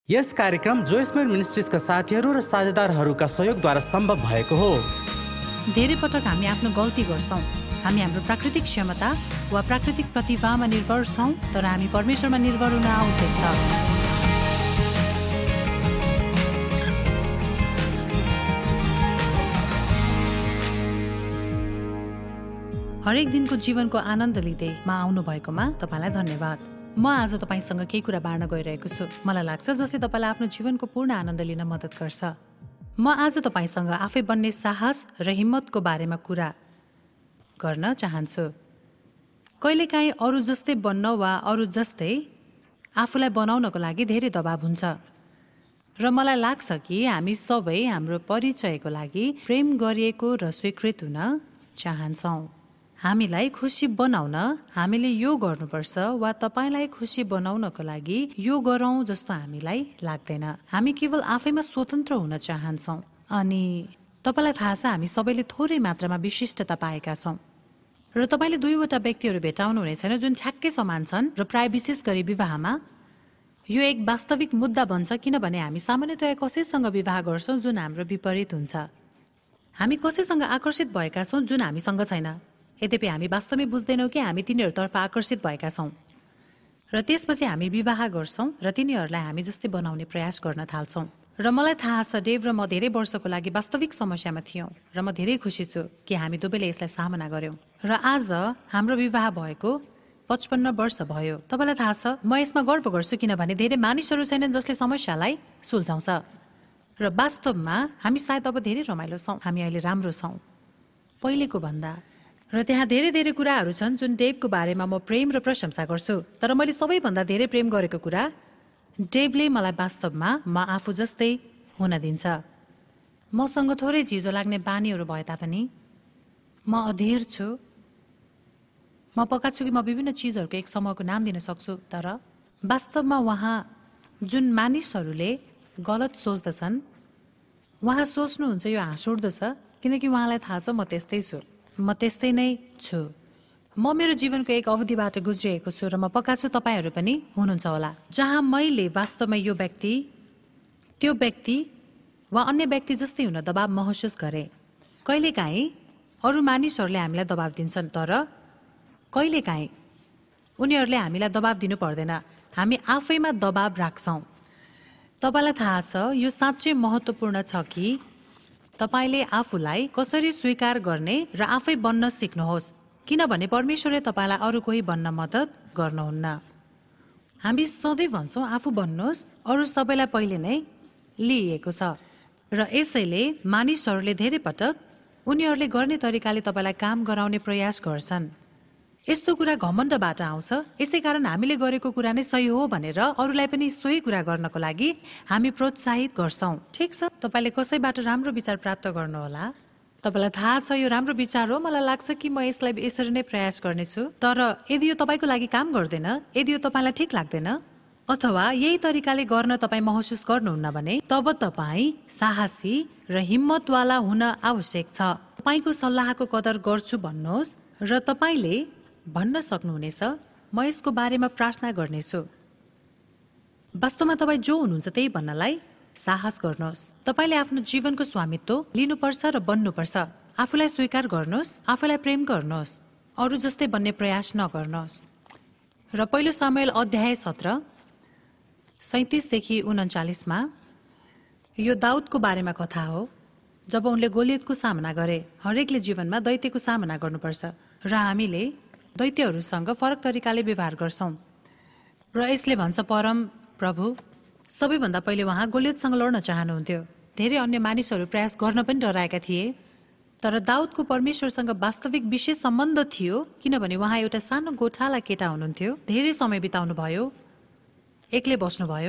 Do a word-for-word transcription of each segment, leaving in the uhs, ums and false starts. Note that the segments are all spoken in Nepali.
यस कार्यक्रम जोइसमेयर मिनिस्ट्रिजका साथीहरू र साझेदारहरूका सहयोगद्वारा सम्भव भएको हो। धेरै पटक हामी आफ्नो गल्ती गर्छौँ। हामी हाम्रो प्राकृतिक क्षमता वा प्राकृतिक प्रतिभामा निर्भर छौँ, तर हामी परमेश्वरमा निर्भर हुन आवश्यक छ। हरेक दिनको जीवनको आनन्द लिँदै म आउनु भएकोमा तपाईँलाई धन्यवाद। म आज तपाईँसँग केही कुरा बाँड्न गइरहेको छु। मलाई लाग्छ जसले तपाईँलाई आफ्नो जीवनको पूर्ण आनन्द लिन मद्दत गर्छ। म आज तपाईँसँग आफै बन्ने साहस र हिम्मतको बारेमा कुरा गर्न चाहन्छु। कहिलेकाहीँ अरू जस्तै बन्न वा अरू जस्तै आफूलाई बनाउनको लागि धेरै दबाब हुन्छ र मलाई लाग्छ कि हामी सबै हाम्रो परिचयको लागि प्रेम गरिएको र स्वीकृत हुन चाहन्छौँ। हामीलाई खुसी बनाउन हामीले यो गर्नुपर्छ वा तपाईँलाई खुसी बनाउनको लागि यो गरौँ जस्तो हामीलाई लाग्दैन। हामी केवल आफैमा स्वतन्त्र हुन चाहन्छौँ। अनि तपाईँलाई थाहा छ हामी सबैले थोरै मात्रामा विशिष्टता पाएका छौँ र तपाईँले दुईवटा व्यक्तिहरू भेटाउनु हुने छैन जुन ठ्याक्कै समान छन् र प्राय विशेष गरी विवाहमा यो एक वास्तविक मुद्दा बन्छ, किनभने हामी सामान्यतया कसैसँग विवाह गर्छौँ जुन हाम्रो विपरीत हुन्छ। हामी कसैसँग आकर्षित भएका छौँ जुन हामीसँग छैन, यद्यपि हामी वास्तवमै बुझ्दैनौँ कि हामी तिनीहरूतर्फ आकर्षित भएका छौँ र त्यसपछि हामी विवाह गर्छौँ र तिनीहरूलाई हामी जस्तै बनाउने प्रयास गर्न थाल्छौँ। र मलाई थाहा छ डेभ र म धेरै वर्षको लागि वास्तविक समस्यामा थियौँ र म धेरै खुसी छु कि हामी दुवैले यसलाई सामना गर्यौँ र आज हाम्रो विवाह भएको पचपन्न वर्ष भयो। तपाईँलाई थाहा छ म यसमा गर्व गर्छु किनभने धेरै मानिसहरू छैनन् जसले समस्यालाई सुल्झाउँछ र वास्तवमा हामी सायद अब धेरै रमाइलो छौँ। हामी अहिले राम्रो छौँ पहिलेको भन्दा र त्यहाँ धेरै धेरै कुराहरू छन् जुन डेभको बारेमा म प्रेम र प्रशंसा गर्छु। तर मैले सबैभन्दा धेरै प्रेम गरेको कुरा डेभले मलाई वास्तवमा म आफू जस्तै हुन दिन्छ। मसँग थोरै झिजो लाग्ने बानीहरू भए तापनि म अधीर छु। म पक्का छु कि म विभिन्न चिजहरूको एक समूहको नाम दिन सक्छु, तर वास्तवमा उहाँ जुन मानिसहरूले गलत सोच्दछन् उहाँ सोच्नुहुन्छ यो हाँस उठ्दो छ, किनकि उहाँलाई थाहा छ म त्यस्तै छु। म त्यस्तै नै छु। म मेरो जीवनको एक अवधिबाट गुज्रिएको छु र म पक्का छु तपाईँहरू पनि हुनुहुन्छ होला, जहाँ मैले वास्तवमा यो व्यक्ति त्यो व्यक्ति वा अन्य व्यक्ति जस्तै हुन दबाब महसुस गरेँ। कहिलेकाहीँ अरू मानिसहरूले हामीलाई दबाब दिन्छन्, तर कहिलेकाहीँ उनीहरूले हामीलाई दबाब दिनु पर्दैन, हामी आफैमा दबाब राख्छौँ। तपाईँलाई थाहा छ यो साँच्चै महत्त्वपूर्ण छ कि तपाईँले आफूलाई कसरी स्वीकार गर्ने र आफै बन्न सिक्नुहोस्, किनभने परमेश्वरले तपाईँलाई अरू कोही बन्न मद्दत गर्नुहुन्न। हामी सधैँ भन्छौँ आफू बन्नुहोस्, अरू सबैलाई पहिले नै लिइएको छ र यसैले मानिसहरूले धेरै पटक उनीहरूले गर्ने तरिकाले तपाईँलाई काम गराउने प्रयास गर्छन्। यस्तो कुरा घमण्डबाट आउँछ, यसै कारण हामीले गरेको कुरा नै सही हो भनेर अरूलाई पनि सोही कुरा गर्नको लागि हामी प्रोत्साहित गर्छौँ। ठिक छ, तपाईँले कसैबाट राम्रो विचार प्राप्त गर्नुहोला। तपाईँलाई थाहा छ यो राम्रो विचार हो, मलाई लाग्छ कि म यसलाई यसरी नै प्रयास गर्नेछु, तर यदि यो तपाईँको लागि काम गर्दैन, यदि यो तपाईँलाई ठिक लाग्दैन अथवा यही तरिकाले गर्न तपाईँ महसुस गर्नुहुन्न भने तब तपाईँ साहसी र हिम्मतवाला हुन आवश्यक छ। तपाईँको सल्लाहको कदर गर्छु भन्नुहोस् र तपाईँले भन्न सक्नुहुनेछ म यसको बारेमा प्रार्थना गर्नेछु। वास्तवमा तपाईँ जो हुनुहुन्छ त्यही भन्नलाई साहस गर्नुहोस्। तपाईँले आफ्नो जीवनको स्वामित्व लिनुपर्छ र बन्नुपर्छ। आफूलाई स्वीकार गर्नुहोस्, आफूलाई प्रेम गर्नुहोस्, अरू जस्तै बन्ने प्रयास नगर्नुहोस्। र पहिलो सामुएल अध्याय सत्र सैतिसदेखि उन्चालिसमा यो दाउदको बारेमा कथा हो, जब उनले गोलियतको सामना गरे। हरेकले जीवनमा दैत्यको सामना गर्नुपर्छ र हामीले दैत्यहरूसँग फरक तरिकाले व्यवहार गर्छौँ र यसले भन्छ परम प्रभु सबैभन्दा पहिले उहाँ गोलियतसँग लड्न चाहनुहुन्थ्यो। धेरै अन्य मानिसहरू प्रयास गर्न पनि डराएका थिए, तर दाउदको परमेश्वरसँग वास्तविक विशेष सम्बन्ध थियो, किनभने उहाँ एउटा सानो गोठाला केटा हुनुहुन्थ्यो। धेरै समय बिताउनु भयो, एक्लै बस्नुभयो,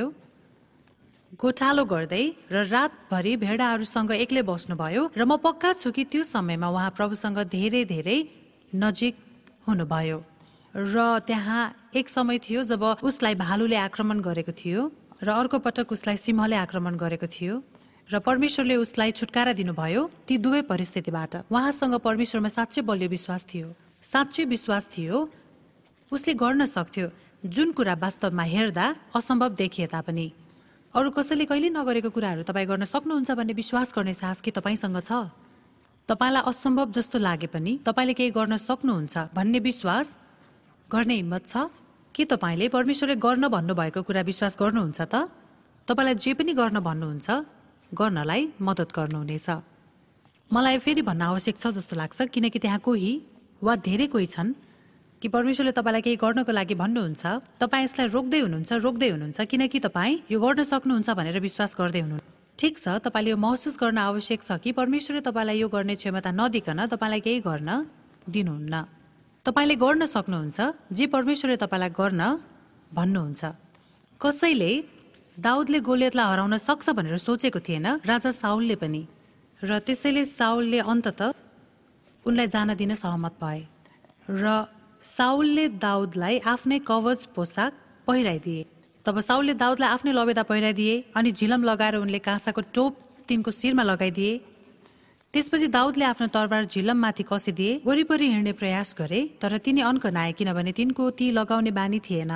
गोठालो गर्दै र रातभरि भेडाहरूसँग एक्लै बस्नुभयो र म पक्का छु कि त्यो समयमा उहाँ प्रभुसँग धेरै धेरै नजिक हुनुभयो। र त्यहाँ एक समय थियो जब उसलाई भालुले आक्रमण गरेको थियो र अर्को पटक उसलाई सिंहले आक्रमण गरेको थियो र परमेश्वरले उसलाई छुटकारा दिनुभयो ती दुवै परिस्थितिबाट। उहाँसँग परमेश्वरमा साँच्चै बलियो विश्वास थियो, साँच्चै विश्वास थियो उसले गर्न सक्थ्यो जुन कुरा वास्तवमा हेर्दा असम्भव देखिए तापनि। अरू कसैले कहिले नगरेको कुराहरू तपाईँ गर्न सक्नुहुन्छ भन्ने विश्वास गर्ने साहस के तपाईँसँग छ? तपाईँलाई असम्भव जस्तो लागे पनि तपाईँले केही गर्न सक्नुहुन्छ भन्ने विश्वास गर्ने हिम्मत छ? के तपाईँले परमेश्वरले गर्न भन्नुभएको कुरा विश्वास गर्नुहुन्छ त? तपाईँलाई जे पनि गर्न भन्नुहुन्छ गर्नलाई मद्दत गर्नुहुनेछ। मलाई फेरि भन्न आवश्यक छ जस्तो लाग्छ, किनकि त्यहाँ कोही वा धेरै कोही छन् कि परमेश्वरले तपाईँलाई केही गर्नको लागि भन्नुहुन्छ, तपाईँ यसलाई रोक्दै हुनुहुन्छ रोक्दै हुनुहुन्छ किनकि तपाईँ यो गर्न सक्नुहुन्छ भनेर विश्वास गर्दै हुनुहुन्छ। ठिक छ, तपाईँले यो महसुस गर्न आवश्यक छ कि परमेश्वरले तपाईँलाई यो गर्ने क्षमता नदिकन तपाईँलाई केही गर्न दिनुहुन्न। तपाईँले गर्न सक्नुहुन्छ जे परमेश्वरले तपाईँलाई गर्न भन्नुहुन्छ। कसैले दाउदले गोलियतलाई हराउन सक्छ भनेर सोचेको थिएन, राजा साउलले पनि, र त्यसैले साउलले अन्ततः उनलाई जान दिन सहमत भए र साउलले दाउदलाई आफ्नै कवच पोसाक पहिराइदिए। तब साउलले दाउदलाई आफ्नै लबेदा पहिराइदिए अनि झिलम लगाएर उनले काँसाको टोप तिनको शिरमा लगाइदिए। त्यसपछि दाउदले आफ्नो तरबार झिलममाथि कसिदिए, वरिपरि हिँड्ने प्रयास गरे तर तिनी अन्कनाए किनभने तिनको ती लगाउने बानी थिएन।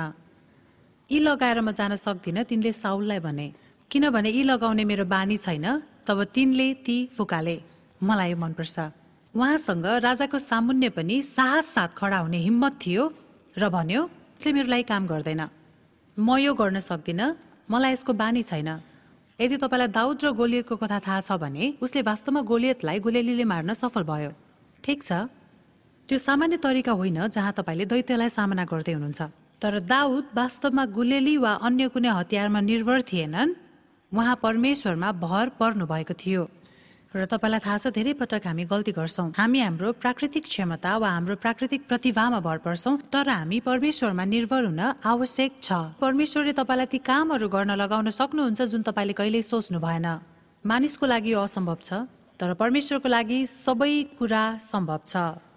यी लगाएर म जान सक्दिनँ, तिनले साउललाई भने, किनभने यी लगाउने मेरो बानी छैन। तब तिनले ती फुकाले। मलाई मनपर्छ, उहाँसँग राजाको सामुन्ने पनि साहस साथ खडा हुने हिम्मत थियो र भन्यो, यसले मेरो लागि काम गर्दैन, म यो गर्न सक्दिनँ, मलाई यसको बानी छैन। यदि तपाईँलाई दाउद र गोलियतको कथा थाहा छ भने उसले वास्तवमा गोलियतलाई गोलेलीले मार्न सफल भयो। ठिक छ, त्यो सामान्य तरिका होइन जहाँ तपाईँले दैत्यलाई सामना गर्दै हुनुहुन्छ। तर दाउद वास्तवमा गुलेली वा अन्य कुनै हतियारमा निर्भर थिएनन्, उहाँ परमेश्वरमा भर पर्नु भएको थियो। र तपाईँलाई थाहा छ, धेरै पटक हामी गल्ती गर्छौँ। हामी हाम्रो प्राकृतिक क्षमता वा हाम्रो प्राकृतिक प्रतिभामा भर पर्छौँ, तर हामी परमेश्वरमा निर्भर हुन आवश्यक छ। परमेश्वरले तपाईँलाई ती कामहरू गर्न लगाउन सक्नुहुन्छ जुन तपाईँले कहिल्यै सोच्नु भएन। मानिसको लागि यो असम्भव छ, तर परमेश्वरको लागि सबै कुरा सम्भव छ।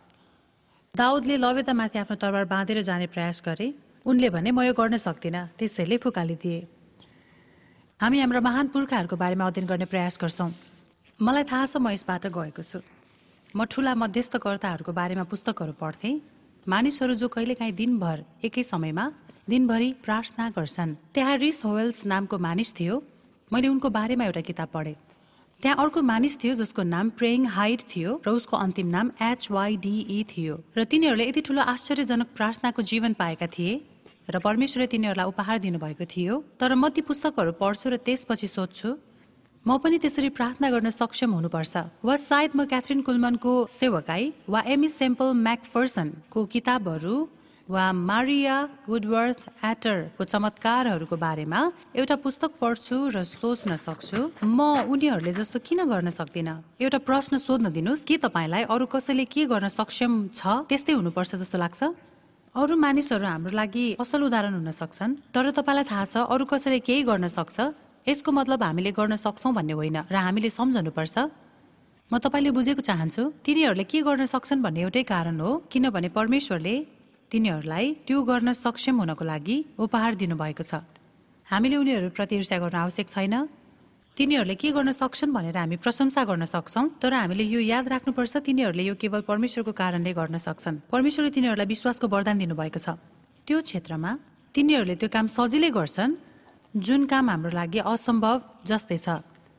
दाउदले लबेदामाथि आफ्नो तरबार बाँधेर जाने प्रयास गरे। उनले भने, म यो गर्न सक्दिनँ, त्यसैले फुकालिदिए। हामी हाम्रा महान पुर्खाहरूको बारेमा अध्ययन गर्ने प्रयास गर्छौँ। मलाई थाहा छ म यसबाट गएको छु। म ठुला मध्यस्थकर्ताहरूको बारेमा पुस्तकहरू पढ्थेँ, मानिसहरू जो कहिलेकाहीँ दिनभर एकै समयमा दिनभरि प्रार्थना गर्छन्। त्यहाँ रिस होवेल्स नामको मानिस थियो। मैले उनको बारेमा एउटा किताब पढेँ। त्यहाँ अर्को मानिस थियो जसको नाम प्रेइङ हाइड थियो र उसको अन्तिम नाम एचवाइडिई थियो। र तिनीहरूले यति ठुलो आश्चर्यजनक प्रार्थनाको जीवन पाएका थिए र परमेश्वरले तिनीहरूलाई उपहार दिनुभएको थियो। तर म ती पुस्तकहरू पढ्छु र त्यसपछि सोध्छु, म पनि त्यसरी प्रार्थना गर्न सक्षम हुनुपर्छ। वा सायद म क्याथरिन कुलमनको सेवकाई वा एमी सेम्पल म्याकफर्सनको किताबहरू वा मारिया वुडवर्थ एटरको चमत्कारहरूको बारेमा एउटा पुस्तक पढ्छु र सोच्न सक्छु, म उनीहरूले जस्तो किन गर्न सक्दिनँ। एउटा प्रश्न सोध्न दिनुहोस्, के तपाईँलाई अरू कसैले के गर्न सक्षम छ त्यस्तै हुनुपर्छ जस्तो लाग्छ? अरू मानिसहरू हाम्रो लागि असल उदाहरण हुन सक्छन्, तर तपाईँलाई थाहा छ अरू कसैले केही गर्न सक्छ, यसको मतलब हामीले गर्न सक्छौँ भन्ने होइन र हामीले सम्झनुपर्छ। म तपाईँले बुझेको चाहन्छु, तिनीहरूले के गर्न सक्छन् भन्ने एउटै कारण हो, किनभने परमेश्वरले तिनीहरूलाई त्यो गर्न सक्षम हुनको लागि उपहार दिनुभएको छ। हामीले उनीहरूप्रति ईर्ष्या गर्न आवश्यक छैन। तिनीहरूले के गर्न सक्छन् भनेर हामी प्रशंसा गर्न सक्छौँ, तर हामीले यो याद राख्नुपर्छ, तिनीहरूले यो केवल परमेश्वरको कारणले गर्न सक्छन्। परमेश्वरले तिनीहरूलाई विश्वासको वरदान दिनुभएको छ। त्यो क्षेत्रमा तिनीहरूले त्यो काम सजिलै गर्छन् जुन काम हाम्रो लागि असम्भव जस्तै छ।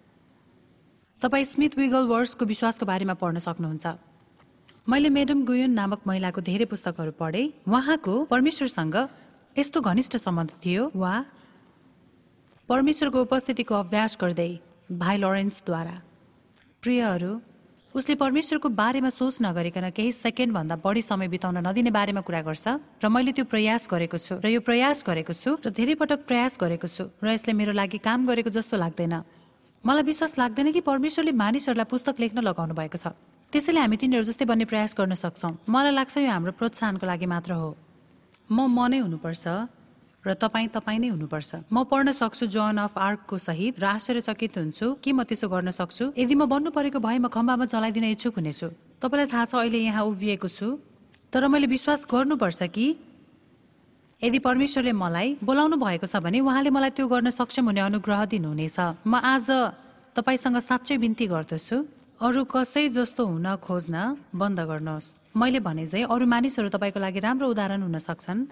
तपाईँ स्मिथ विगल वर्ड्सको विश्वासको बारेमा पढ्न सक्नुहुन्छ। मैले मेडम गुयुन नामक महिलाको धेरै पुस्तकहरू पढेँ। उहाँको परमेश्वरसँग यस्तो घनिष्ठ सम्बन्ध थियो वा परमेश्वरको उपस्थितिको अभ्यास गर्दै भाइ लरेन्सद्वारा। प्रियहरू, उसले परमेश्वरको बारेमा सोच नगरिकन केही सेकेन्डभन्दा बढी समय बिताउन नदिने बारेमा कुरा गर्छ र मैले त्यो प्रयास गरेको छु र यो प्रयास गरेको छु र धेरै पटक प्रयास गरेको छु र यसले मेरो लागि काम गरेको जस्तो लाग्दैन। मलाई विश्वास लाग्दैन कि परमेश्वरले मानिसहरूलाई पुस्तक लेख्न लगाउनु भएको छ, त्यसैले हामी तिनीहरू जस्तै बन्ने प्रयास गर्न सक्छौँ। मलाई लाग्छ यो हाम्रो प्रोत्साहनको लागि मात्र हो। म म नै हुनुपर्छ र तपाईँ तपाईँ नै हुनुपर्छ। म पढ्न सक्छु जोन अफ आर्कको सहित र आश्चर्यचकित हुन्छु कि म त्यसो गर्न सक्छु। यदि म बन्नु परेको भए म खम्बामा जलाइदिन इच्छुक हुनेछु। तपाईँलाई थाहा छ अहिले यहाँ उभिएको छु, तर मैले विश्वास गर्नुपर्छ कि यदि परमेश्वरले मलाई बोलाउनु भएको छ भने उहाँले मलाई त्यो गर्न सक्षम हुने अनुग्रह दिनुहुनेछ। म आज तपाईँसँग साँच्चै बिन्ती गर्दछु, अरू कसै जस्तो हुन खोज्न बन्द गर्नुहोस्। मैले भने चाहिँ अरू मानिसहरू तपाईँको लागि राम्रो उदाहरण हुन सक्छन्,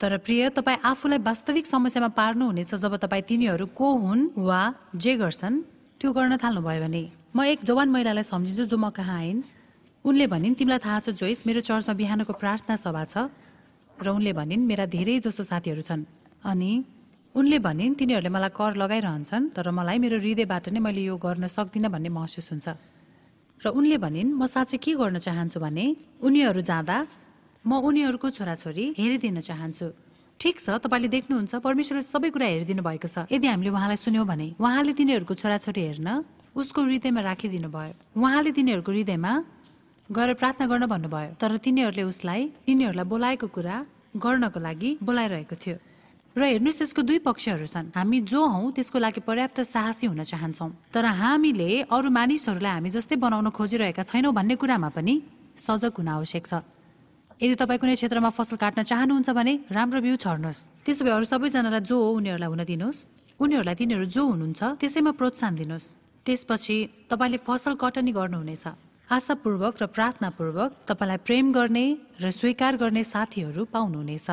तर प्रिय, तपाईँ आफूलाई वास्तविक समस्यामा पार्नुहुनेछ जब तपाईँ तिनीहरू को हुन् वा जे गर्छन् त्यो गर्न थाल्नुभयो भने। म एक जवान महिलालाई सम्झिन्छु जो म कहाँ आइन्। उनले भनिन्, तिमीलाई थाहा छ जोइस, मेरो चर्चमा बिहानको प्रार्थना सभा छ। र उनले भनिन्, मेरा धेरै जसो साथीहरू छन्। अनि उनले भनिन्, तिनीहरूले मलाई कर लगाइरहन्छन् तर मलाई मेरो हृदयबाट नै मैले यो गर्न सक्दिनँ भन्ने महसुस हुन्छ। र उनले भनिन्, म साँच्चै के गर्न चाहन्छु भने उनीहरू जाँदा म उनीहरूको छोराछोरी हेरिदिन चाहन्छु। ठिक छ, तपाईँले देख्नुहुन्छ परमेश्वरले सबै कुरा हेरिदिनु भएको छ। यदि हामीले उहाँलाई सुन्यौँ भने उहाँले तिनीहरूको छोराछोरी हेर्न उसको हृदयमा राखिदिनु भयो। उहाँले तिनीहरूको हृदयमा गएर प्रार्थना गर्न भन्नुभयो। तर तिनीहरूले उसलाई तिनीहरूलाई बोलाएको कुरा गर्नको लागि बोलाइरहेको थियो। र हेर्नुहोस्, यसको दुई पक्षहरू छन्। हामी जो हौँ त्यसको लागि पर्याप्त साहसी हुन चाहन्छौँ, तर हामीले अरू मानिसहरूलाई हामी जस्तै बनाउन खोजिरहेका छैनौँ भन्ने कुरामा पनि सजग हुन आवश्यक छ। यदि तपाईँ कुनै क्षेत्रमा फसल काट्न चाहनुहुन्छ भने राम्रो बिउ छर्नुहोस्। त्यसो भए अरू सबैजनालाई जो हो उनीहरूलाई हुन दिनुहोस्। उनीहरूलाई तिनीहरू जो हुनुहुन्छ त्यसैमा प्रोत्साहन दिनुहोस्। त्यसपछि तपाईँले फसल कटनी गर्नुहुनेछ। आशापूर्वक र प्रार्थनापूर्वक तपाईँलाई प्रेम गर्ने र स्वीकार गर्ने साथीहरू पाउनुहुनेछ।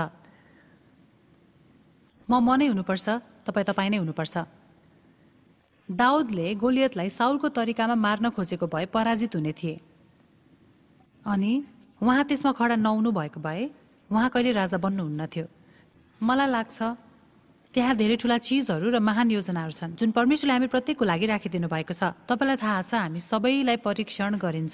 म म नै हुनुपर्छ, तपाईँ तपाईँ नै हुनुपर्छ। दाउदले गोलियतलाई साउलको तरिकामा मार्न खोजेको भए पराजित हुने थिए अनि उहाँ त्यसमा खडा नहुनु भएको भए उहाँ कहिले राजा बन्नुहुन्न थियो। मलाई लाग्छ त्यहाँ धेरै ठुला चिजहरू र महान योजनाहरू छन् जुन परमेश्वरले हामी प्रत्येकको लागि राखिदिनु भएको छ। तपाईँलाई थाहा छ हामी सबैलाई परीक्षण गरिन्छ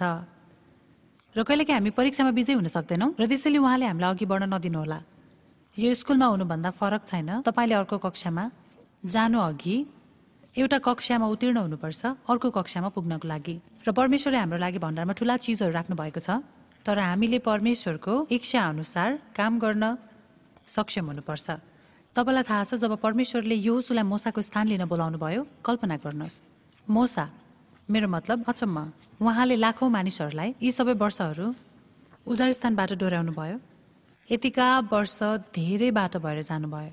र कहिलेकाहीँ हामी परीक्षामा विजय हुन सक्दैनौँ र त्यसैले उहाँले हामीलाई अघि बढ्न नदिनुहोला। यो स्कुलमा हुनुभन्दा फरक छैन। तपाईँले अर्को कक्षामा जानु अघि एउटा कक्षामा उत्तीर्ण हुनुपर्छ अर्को कक्षामा पुग्नको लागि। र परमेश्वरले हाम्रो लागि भण्डारमा ठुला चिजहरू राख्नु भएको छ, तर हामीले परमेश्वरको इच्छा अनुसार काम गर्न सक्षम हुनुपर्छ। तपाईँलाई थाहा छ जब परमेश्वरले यहोशुलाई मोसाको स्थान लिन बोलाउनु भयो, कल्पना गर्नुहोस्, मोसा मेरो मतलब अचम्म, उहाँले लाखौँ मानिसहरूलाई यी सबै वर्षहरू उजाड स्थानबाट डोर्याउनु भयो। यतिका वर्ष धेरै बाटो भएर जानुभयो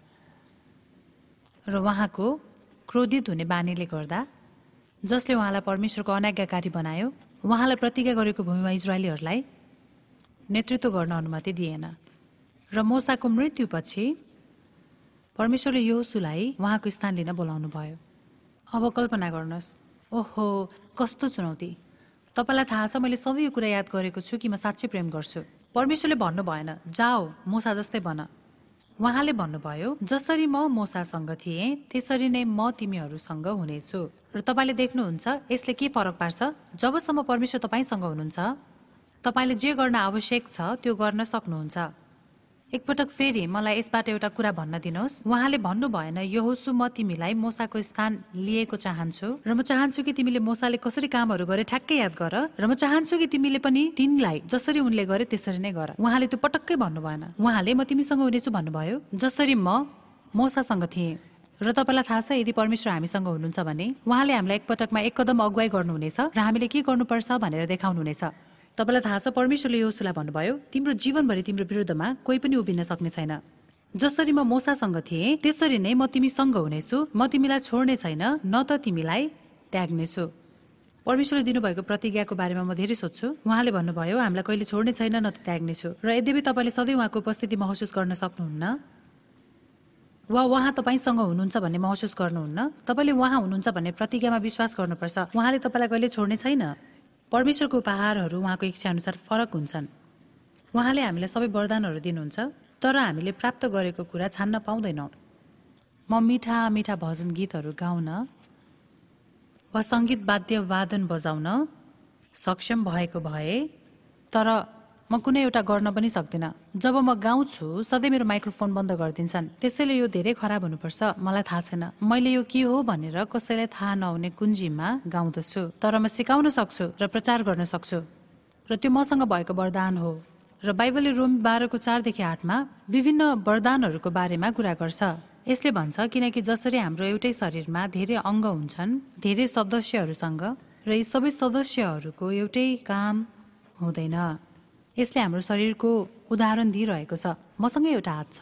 र उहाँको क्रोधित हुने बानीले गर्दा जसले उहाँलाई परमेश्वरको अनाज्ञाकारी बनायो, उहाँलाई प्रतिज्ञा गरेको भूमिमा इजरायलीहरूलाई नेतृत्व गर्न अनुमति दिएन। र मोसाको मृत्युपछि परमेश्वरले यहोशुलाई उहाँको स्थान लिन बोलाउनु भयो। अब कल्पना गर्नुहोस्, ओहो कस्तो चुनौती। तपाईँलाई थाहा छ मैले सधैँ यो कुरा याद गरेको छु कि म साँच्चै प्रेम गर्छु। परमेश्वरले भन्नु भएन जाओ मोसा जस्तै बन। उहाँले भन्नुभयो जसरी म मोसासँग थिएँ त्यसरी नै म तिमीहरूसँग हुनेछु। र तपाईँले देख्नुहुन्छ यसले के फरक पार्छ। जबसम्म परमेश्वर तपाईँसँग हुनुहुन्छ तपाईँले जे गर्न आवश्यक छ त्यो गर्न सक्नुहुन्छ। एकपटक फेरि मलाई यसबाट एउटा कुरा भन्न दिनुहोस्। उहाँले भन्नु भएन यहोशु म तिमीलाई मोसाको स्थान लिएको चाहन्छु र म चाहन्छु कि तिमीले मोसाले कसरी कामहरू गरे ठ्याक्कै याद गर र म चाहन्छु कि तिमीले पनि तिनलाई जसरी उनले गरे त्यसरी नै गर। उहाँले त्यो पटक्कै भन्नु भएन। उहाँले म तिमीसँग हुनेछु भन्नुभयो जसरी म मोसासँग थिएँ। र तपाईँलाई थाहा छ यदि परमेश्वर हामीसँग हुनुहुन्छ भने उहाँले हामीलाई एकपटकमा एक कदम अगुवाई गर्नुहुनेछ र हामीले के गर्नुपर्छ भनेर देखाउनुहुनेछ। तपाईँलाई थाहा छ परमेश्वरले यहोशुलाई भन्नुभयो तिम्रो जीवनभरि तिम्रो विरुद्धमा कोही पनि उभिन सक्ने छैन। जसरी म मोसासँग थिएँ त्यसरी नै म तिमीसँग हुनेछु। म तिमीलाई छोड्ने छैन न त तिमीलाई त्याग्नेछु। परमेश्वरले दिनुभएको प्रतिज्ञाको बारेमा म धेरै सोध्छु। उहाँले भन्नुभयो हामीलाई कहिले छोड्ने छैन न त त्याग्नेछु। र यद्यपि तपाईँले सधैँ उहाँको उपस्थिति महसुस गर्न सक्नुहुन्न वा उहाँ तपाईँसँग हुनुहुन्छ भन्ने महसुस गर्नुहुन्न, तपाईँले उहाँ हुनुहुन्छ भन्ने प्रतिज्ञामा विश्वास गर्नुपर्छ। उहाँले तपाईँलाई कहिले छोड्ने छैन। परमेश्वरको उपहारहरू उहाँको इच्छा अनुसार फरक हुन्छन्। उहाँले हामीलाई सबै वरदानहरू दिनुहुन्छ तर हामीले प्राप्त गरेको कुरा छान्न पाउँदैनौँ। म मिठा मिठा भजन गीतहरू गाउन वा सङ्गीत वाद्य वादन बजाउन सक्षम भएको भए तर म कुनै एउटा गर्न पनि सक्दिनँ। जब म गाउँछु सधैँ मेरो माइक्रोफोन बन्द गरिदिन्छन्। त्यसैले यो धेरै खराब हुनुपर्छ मलाई थाहा छैन। मैले यो के हो भनेर कसैलाई थाहा नहुने कुञ्जीमा गाउँदछु तर म सिकाउन सक्छु र प्रचार गर्न सक्छु र त्यो मसँग भएको वरदान हो। र बाइबलले रोम बाह्रको चारदेखि आठमा विभिन्न वरदानहरूको बारेमा कुरा गर्छ। यसले भन्छ किनकि जसरी हाम्रो एउटै शरीरमा धेरै अङ्ग हुन्छन् धेरै सदस्यहरूसँग र यी सबै सदस्यहरूको एउटै काम हुँदैन। यसले हाम्रो शरीरको उदाहरण दिइरहेको छ। मसँग एउटा हात छ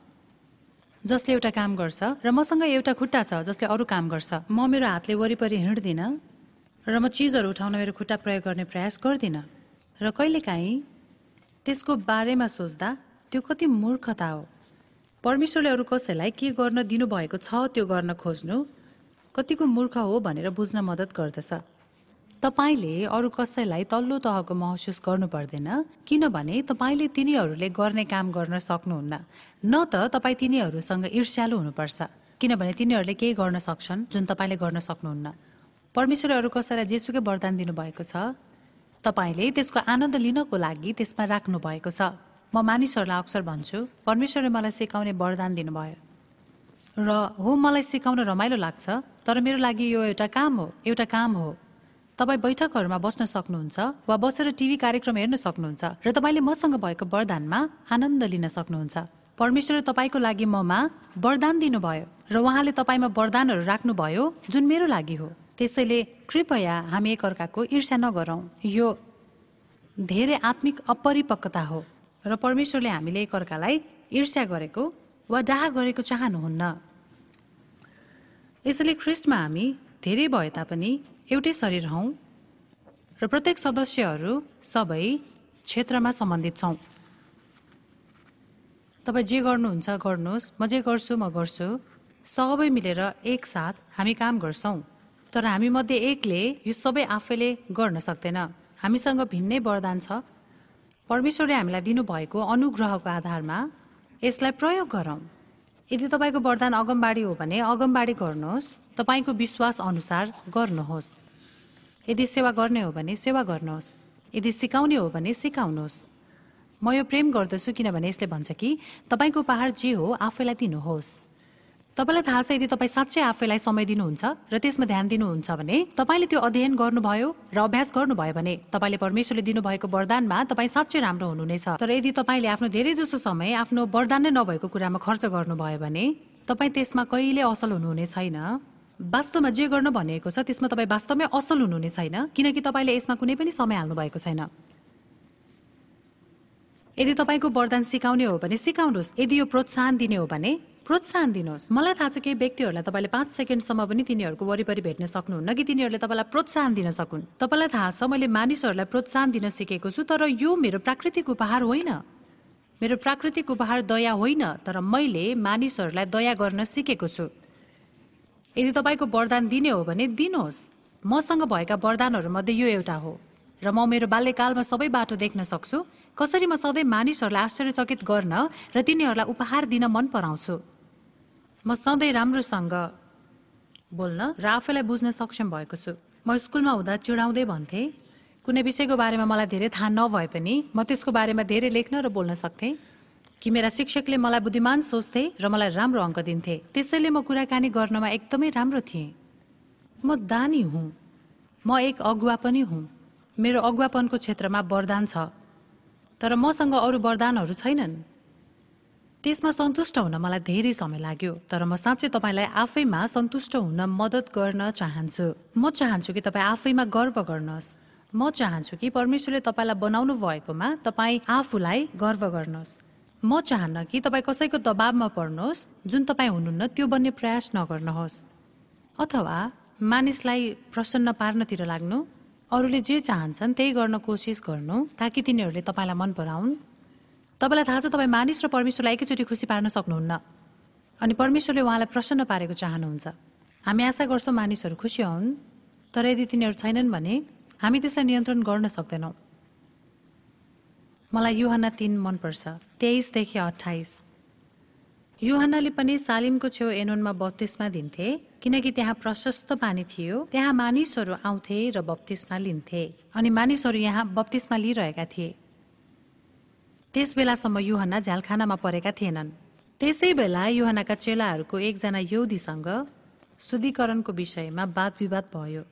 जसले एउटा काम गर्छ र मसँग एउटा खुट्टा छ जसले अरू काम गर्छ। म मेरो हातले वरिपरि हिँड्दिनँ र म चिजहरू उठाउन मेरो खुट्टा प्रयोग गर्ने प्रयास गर्दिनँ र कहिलेकाहीँ त्यसको बारेमा सोच्दा त्यो कति मूर्खता हो। परमेश्वरले अरू कसैलाई के गर्न दिनुभएको छ त्यो गर्न खोज्नु कतिको मूर्ख हो भनेर बुझ्न मद्दत गर्दछ। तपाईँले अरू कसैलाई तल्लो तहको महसुस गर्नु पर्दैन, किनभने तपाईँले तिनीहरूले गर्ने काम गर्न सक्नुहुन्न। न त तपाईँ तिनीहरूसँग ईर्ष्यालु हुनुपर्छ, किनभने तिनीहरूले केही गर्न सक्छन् जुन तपाईँले गर्न सक्नुहुन्न। परमेश्वरले अरू कसैलाई जेसुकै वरदान दिनुभएको छ, तपाईँले त्यसको आनन्द लिनको लागि त्यसमा राख्नु भएको छ। म मानिसहरूलाई अक्सर भन्छु, परमेश्वरले मलाई सिकाउने वरदान दिनुभयो र हो, मलाई सिकाउन रमाइलो लाग्छ, तर मेरो लागि यो एउटा काम हो एउटा काम हो तपाईँ बैठकहरूमा बस्न सक्नुहुन्छ वा बसेर टिभी कार्यक्रम हेर्न सक्नुहुन्छ र तपाईँले मसँग भएको वरदानमा आनन्द लिन सक्नुहुन्छ। परमेश्वरले तपाईँको लागि ममा वरदान दिनुभयो र उहाँले तपाईँमा वरदानहरू राख्नुभयो जुन मेरो लागि हो। त्यसैले कृपया हामी एकअर्काको ईर्ष्या नगरौँ। यो धेरै आत्मिक अपरिपक्वता हो र परमेश्वरले हामीले एकअर्कालाई ईर्ष्या गरेको वा डाहा गरेको चाहनुहुन्न। यसैले ख्रिस्टमा हामी धेरै भए तापनि एउटै शरीर हौँ र प्रत्येक सदस्यहरू सबै क्षेत्रमा सम्बन्धित छौँ। तपाईँ जे गर्नुहुन्छ गर्नुहोस्, म जे गर्छु म गर्छु, सबै मिलेर एकसाथ हामी काम गर्छौँ। तर हामी मध्ये एकले यो सबै आफैले गर्न सक्दैन। हामीसँग भिन्नै वरदान छ। परमेश्वरले हामीलाई दिनुभएको अनुग्रहको आधारमा यसलाई प्रयोग गरौँ। यदि तपाईँको वरदान अगमबाडी हो भने अगमबाडी गर्नुहोस्, तपाईँको विश्वास अनुसार गर्नुहोस्। यदि सेवा गर्ने हो भने सेवा गर्नुहोस्, यदि सिकाउने हो भने सिकाउनुहोस्। म यो प्रेम गर्दछु किनभने यसले भन्छ कि तपाईँको उपहार जे हो आफैलाई दिनुहोस्। तपाईँलाई थाहा छ, यदि तपाईँ साँच्चै आफैलाई समय दिनुहुन्छ र त्यसमा ध्यान दिनुहुन्छ भने तपाईँले त्यो अध्ययन गर्नुभयो र अभ्यास गर्नुभयो भने तपाईँले परमेश्वरले दिनुभएको वरदानमा तपाईँ साँच्चै राम्रो हुनुहुनेछ। तर यदि तपाईँले आफ्नो धेरै जसो समय आफ्नो वरदान नै नभएको कुरामा खर्च गर्नुभयो भने तपाईँ त्यसमा कहिले असल हुनुहुने छैन। वास्तवमा जे गर्न भनिएको छ त्यसमा तपाईँ वास्तवमै असल हुनुहुने छैन, किनकि तपाईँले यसमा कुनै पनि समय हाल्नु भएको छैन। यदि तपाईँको वरदान सिकाउने हो भने सिकाउनुहोस्, यदि यो प्रोत्साहन दिने हो भने प्रोत्साहन दिनुहोस्। मलाई थाहा छ केही व्यक्तिहरूलाई तपाईँले पाँच सेकेन्डसम्म पनि तिनीहरूको वरिपरि भेट्न सक्नुहुन्न कि तिनीहरूले तपाईँलाई प्रोत्साहन दिन सकुन्। तपाईँलाई थाहा छ मैले मानिसहरूलाई प्रोत्साहन दिन सिकेको छु, तर यो मेरो प्राकृतिक उपहार होइन। मेरो प्राकृतिक उपहार दया होइन, तर मैले मानिसहरूलाई दया गर्न सिकेको छु। यदि तपाईँको वरदान दिने हो भने दिनुहोस्। मसँग भएका वरदानहरूमध्ये यो एउटा हो र म मेरो बाल्यकालमा सबै बाटो देख्न सक्छु कसरी म सधैँ मानिसहरूलाई आश्चर्यचकित गर्न र तिनीहरूलाई उपहार दिन मन पराउँछु। म सधैँ राम्रोसँग बोल्न र आफैलाई बुझ्न सक्षम भएको छु। म स्कुलमा हुँदा चिडाउँदै भन्थेँ, कुनै विषयको बारेमा मलाई धेरै थाहा नभए पनि म त्यसको बारेमा धेरै लेख्न र बोल्न सक्थेँ कि मेरा शिक्षकले मलाई बुद्धिमान सोच्थे र मलाई राम्रो अङ्क दिन्थे। त्यसैले म कुराकानी गर्नमा एकदमै राम्रो थिएँ। म दानी हुँ, म एक अगुवा पनि हुँ। मेरो अगुवापनको क्षेत्रमा वरदान छ, तर मसँग अरू वरदानहरू छैनन्। त्यसमा सन्तुष्ट हुन मलाई धेरै समय लाग्यो, तर म साँच्चै तपाईँलाई आफैमा सन्तुष्ट हुन मद्दत गर्न चाहन्छु। म चाहन्छु कि तपाईँ आफैमा गर्व गर्नुहोस्। म चाहन्छु कि परमेश्वरले तपाईँलाई बनाउनु भएकोमा तपाईँ आफूलाई गर्व गर्नुहोस्। म चाहन्न कि तपाईँ कसैको दबावमा पर्नुहोस् जुन तपाईँ हुनुहुन्न त्यो बन्ने प्रयास नगर्नुहोस्, अथवा मानिसलाई प्रसन्न पार्नतिर लाग्नु, अरूले जे चाहन्छन् त्यही गर्न कोसिस गर्नु ताकि तिनीहरूले तपाईँलाई मन पराउन्। तपाईँलाई थाहा छ तपाईँ मानिस र परमेश्वरलाई एकैचोटि खुसी पार्न सक्नुहुन्न, अनि परमेश्वरले उहाँलाई प्रसन्न पारेको चाहनुहुन्छ। हामी आशा गर्छौँ मानिसहरू खुसी हुन्, तर यदि तिनीहरू छैनन् भने हामी त्यसलाई नियन्त्रण गर्न सक्दैनौँ। मलाई यूहन्ना तीन मनपर्छ, तेइसदेखि अठाइस। यूहन्नाले पनि सालिमको छेउ एनोनमा बप्तिस्मा दिन्थे, किनकि त्यहाँ प्रशस्त पानी थियो। त्यहाँ मानिसहरू आउँथे र बप्तिस्मा लिन्थे, अनि मानिसहरू यहाँ बप्तिस्मा लिइरहेका थिए। त्यस बेलासम्म यूहन्ना झ्यालखानामा परेका थिएनन्। त्यसै बेला यूहन्नाका चेलाहरूको एकजना यहुदीसँग शुद्धिकरणको विषयमा वाद विवाद भयो।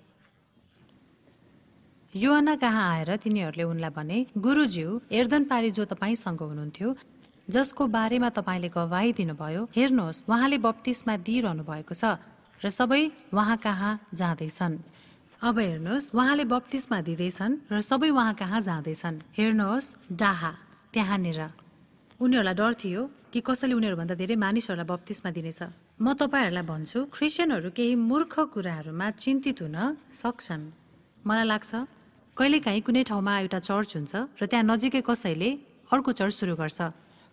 यूहन्ना कहाँ आएर तिनीहरूले उनलाई भने, गुरुज्यू, एर्दन पारी जो तपाईँसँग हुनुहुन्थ्यो, जसको बारेमा तपाईँले गवाही दिनुभयो, हेर्नुहोस् उहाँले बप्तिस्मा दिइरहनु भएको छ र सबै उहाँ कहाँ जाँदैछन्। अब हेर्नुहोस् उहाँले बप्तिस्मा दिँदैछन् र सबै उहाँ कहाँ जाँदैछन्। हेर्नुहोस् डाहा त्यहाँनिर। उनीहरूलाई डर थियो कि कसैले उनीहरूभन्दा धेरै मानिसहरूलाई बप्तिस्मा दिनेछ। म तपाईँहरूलाई भन्छु, क्रिस्चियनहरू केही मूर्ख कुराहरूमा चिन्तित हुन सक्छन्। मलाई लाग्छ कहिलेकाहीँ कुनै ठाउँमा एउटा चर्च हुन्छ र त्यहाँ नजिकै कसैले अर्को चर्च सुरु गर्छ,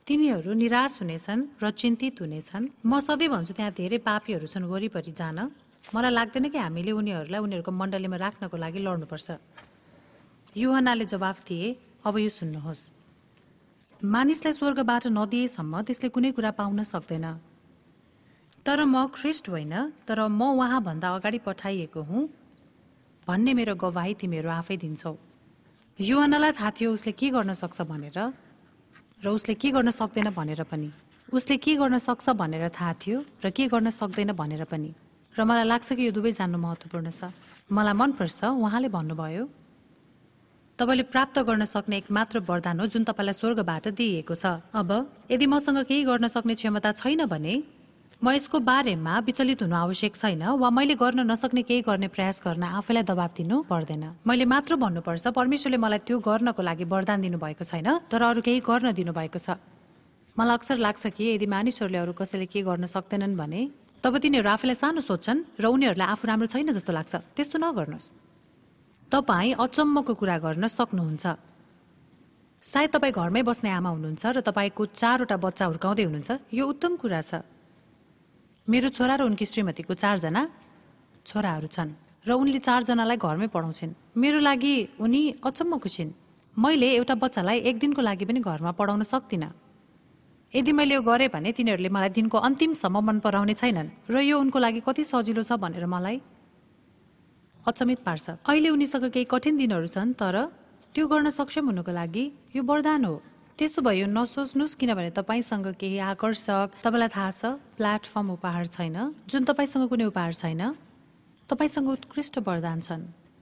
तिनीहरू निराश हुनेछन् र चिन्तित हुनेछन्। म सधैँ भन्छु त्यहाँ धेरै पापीहरू छन् वरिपरि जान। मलाई लाग्दैन कि हामीले उनीहरूलाई उनीहरूको मण्डलीमा राख्नको लागि लड्नुपर्छ। यूहन्नाले जवाफ दिए, अब यो सुन्नुहोस्, मानिसलाई स्वर्गबाट नदिएसम्म त्यसले कुनै कुरा पाउन सक्दैन। तर म ख्रिस्ट होइन, तर म उहाँभन्दा अगाडि पठाइएको हुँ भन्ने मेरो गवाही तिमीहरू आफै दिन्छौ। यूहन्नालाई थाहा थियो उसले के गर्न सक्छ भनेर र उसले के गर्न सक्दैन भनेर पनि। उसले के गर्न सक्छ भनेर थाहा थियो र के गर्न सक्दैन भनेर पनि। र मलाई लाग्छ कि यो दुवै जान्नु महत्त्वपूर्ण छ। मलाई मनपर्छ उहाँले भन्नुभयो, तपाईँले प्राप्त गर्न सक्ने एक मात्र वरदान हो जुन तपाईँलाई स्वर्गबाट दिइएको छ। अब यदि मसँग केही गर्न सक्ने क्षमता छैन भने म यसको बारेमा विचलित हुनु आवश्यक छैन वा मैले गर्न नसक्ने केही गर्ने प्रयास गर्न आफैलाई दबाब दिनु पर्दैन। मैले मात्र भन्नुपर्छ परमेश्वरले मलाई त्यो गर्नको लागि वरदान दिनुभएको छैन, तर अरू केही गर्न दिनुभएको छ। मलाई अक्सर लाग्छ कि यदि मानिसहरूले अरू कसैले के गर्न सक्दैनन् भने तब तिनीहरू आफैलाई सानो सोच्छन् र उनीहरूलाई आफू राम्रो छैन जस्तो लाग्छ। त्यस्तो नगर्नुहोस्। तपाईँ अचम्मको कुरा गर्न सक्नुहुन्छ। सायद तपाईँ घरमै बस्ने आमा हुनुहुन्छ र तपाईँको चारवटा बच्चा हुर्काउँदै हुनुहुन्छ। यो उत्तम कुरा छ। मेरो छोरा र उनकी श्रीमतीको चारजना छोराहरू छन् र उनले चारजनालाई घरमै पढाउँछिन्। मेरो लागि उनी अचम्मको छिन्। मैले एउटा बच्चालाई एक दिनको लागि पनि घरमा पढाउन सक्दिनँ। यदि मैले यो गरेँ भने तिनीहरूले मलाई दिनको अन्तिमसम्म मन पराउने छैनन् र यो उनको लागि कति सजिलो छ भनेर मलाई अचम्मित पार्छ। अहिले उनीसँग केही कठिन दिनहरू छन्, तर त्यो गर्न सक्षम हुनुको लागि यो वरदान हो। त्यसो भए यो नसोच्नुहोस्, किनभने तपाईँसँग केही आकर्षक, तपाईँलाई थाहा छ, प्लेटफर्म उपहार छैन, जुन तपाईँसँग कुनै उपहार छैन। तपाईँसँग उत्कृष्ट वरदान छन्।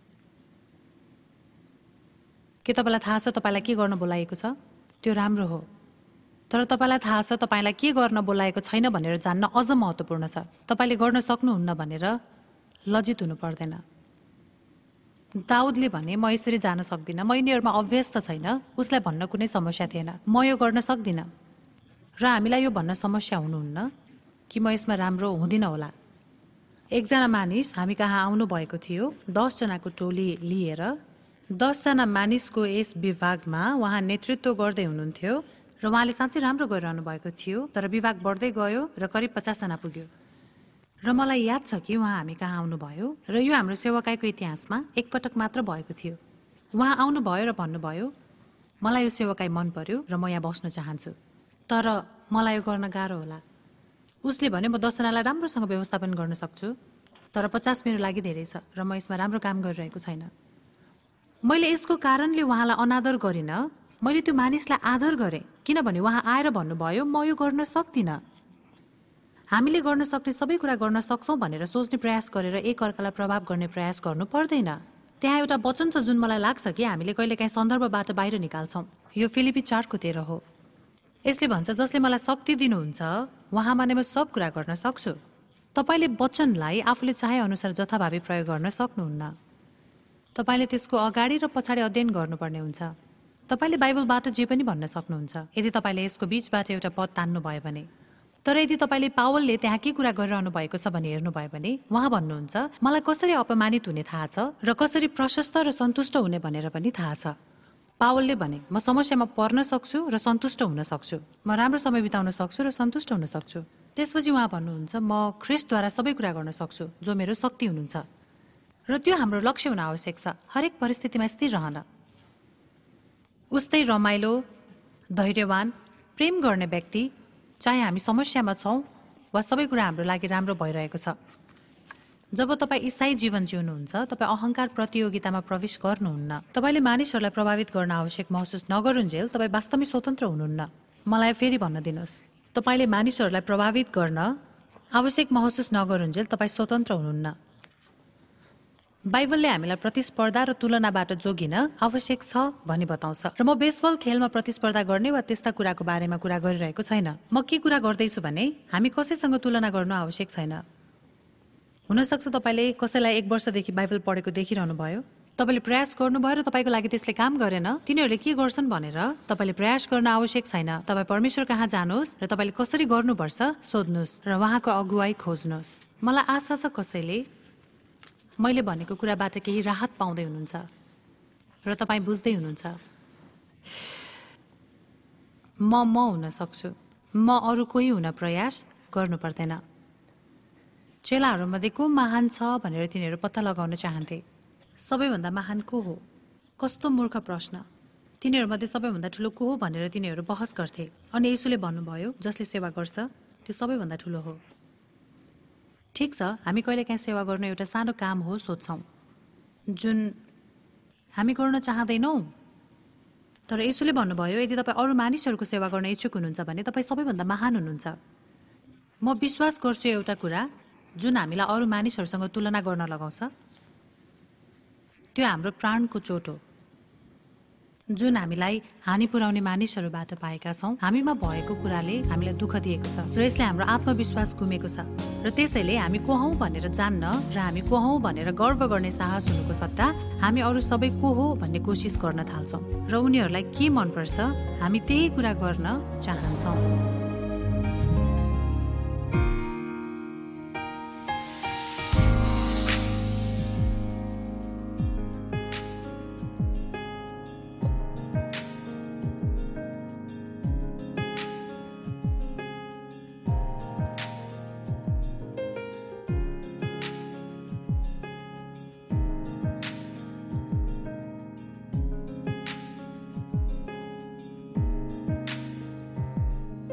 के तपाईँलाई थाहा छ तपाईँलाई के गर्न बोलाइएको छ? त्यो राम्रो हो। तर तपाईँलाई थाहा छ तपाईँलाई के गर्न बोलाएको छैन भनेर जान्न अझ महत्त्वपूर्ण छ। तपाईँले गर्न सक्नुहुन्न भनेर लज्जित हुनु पर्दैन। दाउदले भने म यसरी जान सक्दिनँ, म यिनीहरूमा अभ्यस्त छैन। उसलाई भन्न कुनै समस्या थिएन, म यो गर्न सक्दिनँ। र हामीलाई यो भन्न समस्या हुनुहुन्न कि म यसमा राम्रो हुँदिनँ होला। एकजना मानिस हामी कहाँ आउनु भएको थियो, दसजनाको टोली लिएर। दसजना मानिसको यस विभागमा उहाँ नेतृत्व गर्दै हुनुहुन्थ्यो र उहाँले साँच्चै राम्रो गरिरहनु भएको थियो। तर विभाग बढ्दै गयो र करिब पचासजना पुग्यो। र मलाई याद छ कि उहाँ हामी कहाँ आउनुभयो र यो हाम्रो सेवाकाईको इतिहासमा एकपटक मात्र भएको थियो। उहाँ आउनुभयो र भन्नुभयो, मलाई यो सेवाकाई मन पर्यो र म यहाँ बस्न चाहन्छु, तर मलाई यो गर्न गाह्रो होला। उसले भन्यो, म दसजनालाई राम्रोसँग व्यवस्थापन गर्न सक्छु, तर पचास मेरो लागि धेरै छ र म यसमा राम्रो काम गरिरहेको छैन। मैले यसको कारणले उहाँलाई अनादर गरिनँ, मैले त्यो मानिसलाई आदर गरेँ, किनभने उहाँ आएर भन्नुभयो, म यो गर्न सक्दिनँ। हामीले गर्न सक्ने सबै कुरा गर्न सक्छौँ भनेर सोच्ने प्रयास गरेर एक अर्कालाई प्रभाव गर्ने प्रयास गर्नु पर्दैन। त्यहाँ एउटा वचन छ जुन मलाई लाग्छ कि हामीले कहिलेकाहीँ सन्दर्भबाट बाहिर निकाल्छौँ। यो फिलिपी चारको तेह्र हो। यसले भन्छ, जसले मलाई शक्ति दिनुहुन्छ उहाँमा नै म सब कुरा गर्न सक्छु। तपाईँले वचनलाई आफूले चाहे अनुसार जथाभावी प्रयोग गर्न सक्नुहुन्न। तपाईँले त्यसको अगाडि र पछाडि अध्ययन गर्नुपर्ने हुन्छ। तपाईँले बाइबलबाट जे पनि भन्न सक्नुहुन्छ यदि तपाईँले यसको बीचबाट एउटा पद तान्नुभयो भने। तर यदि तपाईँले पावलले त्यहाँ के कुरा गरिरहनु भएको छ भने हेर्नुभयो भने उहाँ भन्नुहुन्छ, मलाई कसरी अपमानित हुने थाहा छ र कसरी प्रशस्त र सन्तुष्ट हुने भनेर पनि थाहा छ। पावलले भने, म समस्यामा पर्न सक्छु र सन्तुष्ट हुन सक्छु, म राम्रो समय बिताउन सक्छु र सन्तुष्ट हुन सक्छु। त्यसपछि उहाँ भन्नुहुन्छ, म ख्रिस्टद्वारा सबै कुरा गर्न सक्छु जो मेरो शक्ति हुनुहुन्छ। र त्यो हाम्रो लक्ष्य हुन आवश्यक छ, हरेक परिस्थितिमा स्थिर रहन। उस्तै रमाइलो, धैर्यवान, प्रेम गर्ने व्यक्ति, चाहे हामी समस्यामा छौँ वा सबै कुरा हाम्रो लागि राम्रो भइरहेको छ। जब तपाईँ इसाई जीवन जिउनुहुन्छ, तपाईँ अहङ्कार प्रतियोगितामा प्रवेश गर्नुहुन्न। तपाईँले मानिसहरूलाई प्रभावित गर्न आवश्यक महसुस नगरुन्जेल तपाईँ वास्तवमै स्वतन्त्र हुनुहुन्न। मलाई फेरि भन्न दिनुहोस्, तपाईँले मानिसहरूलाई प्रभावित गर्न आवश्यक महसुस नगरुन्जेल तपाईँ स्वतन्त्र हुनुहुन्न। बाइबलले हामीलाई प्रतिस्पर्धा र तुलनाबाट जोगिन आवश्यक छ भनी बताउँछ। र म बेसबल खेलमा प्रतिस्पर्धा गर्ने वा त्यस्ता कुराको बारेमा कुरा गरिरहेको छैन। म के कुरा गर्दैछु भने हामी कसैसँग तुलना गर्नु आवश्यक छैन। हुनसक्छ तपाईँले कसैलाई एक वर्षदेखि बाइबल पढेको देखिरहनु भयो, तपाईँले प्रयास गर्नुभयो र तपाईँको लागि त्यसले काम गरेन, तिनीहरूले के गर्छन् भनेर तपाईँले प्रयास गर्न आवश्यक छैन। तपाईँ परमेश्वर कहाँ जानुहोस् र तपाईँले कसरी गर्नुपर्छ सोध्नुहोस् र उहाँको अगुवाई खोज्नुहोस्। मलाई आशा छ कसैले मैले भनेको कुराबाट केही राहत पाउँदै हुनुहुन्छ र तपाईँ बुझ्दै हुनुहुन्छ। म म हुन सक्छु। म अरू कोही हुन प्रयास गर्नु पर्दैन। चेलाहरूमध्ये को महान छ भनेर तिनीहरू पत्ता लगाउन चाहन्थे। सबैभन्दा महान को हो? कस्तो मूर्ख प्रश्न। तिनीहरूमध्ये सबैभन्दा ठुलो को हो भनेर तिनीहरू बहस गर्थे। अनि येशूले भन्नुभयो, जसले सेवा गर्छ त्यो सबैभन्दा ठुलो हो। ठिक छ, हामी कहिलेकाहीँ सेवा गर्नु एउटा सानो काम हो सोच्छौँ, जुन हामी गर्न चाहँदैनौँ। तर येशूले भन्नुभयो, यदि तपाईँ अरू मानिसहरूको सेवा गर्न इच्छुक हुनुहुन्छ भने तपाईँ सबैभन्दा महान हुनुहुन्छ। म विश्वास गर्छु एउटा कुरा जुन हामीलाई अरू मानिसहरूसँग तुलना गर्न लगाउँछ, त्यो हाम्रो प्राणको चोट हो, जुन हामीलाई हानि पुर्याउने मानिसहरूबाट पाएका छौँ। हामीमा भएको कुराले हामीलाई दुःख दिएको छ र यसले हाम्रो आत्मविश्वास गुमेको छ। र त्यसैले हामी को हौँ भनेर जान्न र हामी को हौँ भनेर गर्व गर्ने साहस हुनुको सट्टा हामी अरू सबै को हो भन्ने कोसिस गर्न थाल्छौँ र उनीहरूलाई के मनपर्छ हामी त्यही कुरा गर्न चाहन्छौँ।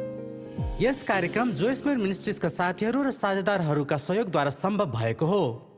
यस कार्यक्रम जोइसमेयर मिनिस्ट्रिजका साथीहरू र साझेदारहरूका सहयोगद्वारा सम्भव भएको हो।